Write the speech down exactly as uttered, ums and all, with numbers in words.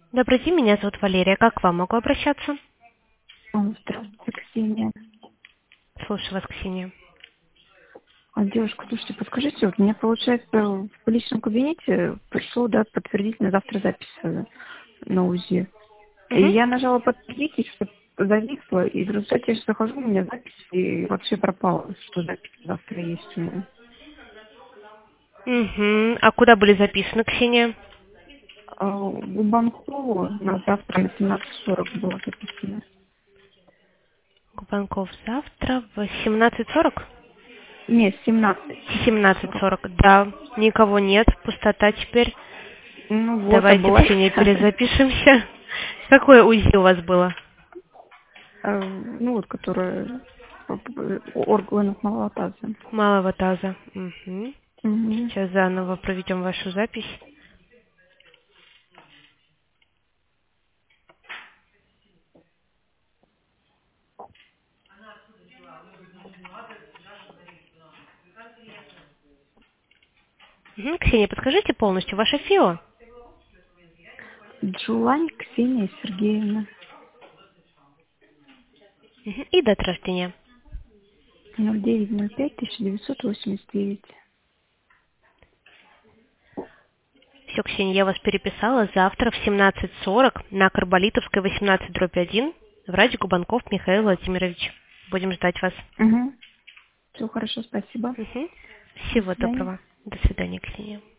Добрый день, меня зовут Валерия. Как к вам могу обращаться? О, Здравствуйте, Ксения. Слушаю вас, Ксения. А, девушка, слушайте, подскажите, вот мне, получается, в личном кабинете пришло, да, подтвердить на завтра запись э, на УЗИ. И Угу. я нажала подтвердить, и что зависло, и в результате я сейчас захожу, у меня запись, и вообще пропала, что запись завтра есть у меня. Угу. А куда были записаны, Ксения? А у Банкова на завтра на семнадцать сорок было записано. Губанков завтра в семнадцать сорок? Нет, семнадцать семнадцать сорок. сорок, да. Никого нет, пустота теперь. Ну вот, а Давайте, была Ксения, перезапишемся. Какое УЗИ у вас было? э, ну вот, которая э, органов малого таза. Малого таза. Угу. Мгм. Сейчас заново проведем вашу запись. Угу. Ксения, подскажите полностью ваше ФИО? Джулань Ксения Сергеевна. Угу. И дата рождения. ноль девять ноль пять тысяча девятьсот восемьдесят девять. Все, Ксения, я вас переписала. Завтра в семнадцать сорок на Карболитовской восемнадцать дробь один врач Губанков Михаил Владимирович. Будем ждать вас. Угу. Все хорошо, спасибо. Мгм. До Всего свидания. доброго. До свидания, Ксения.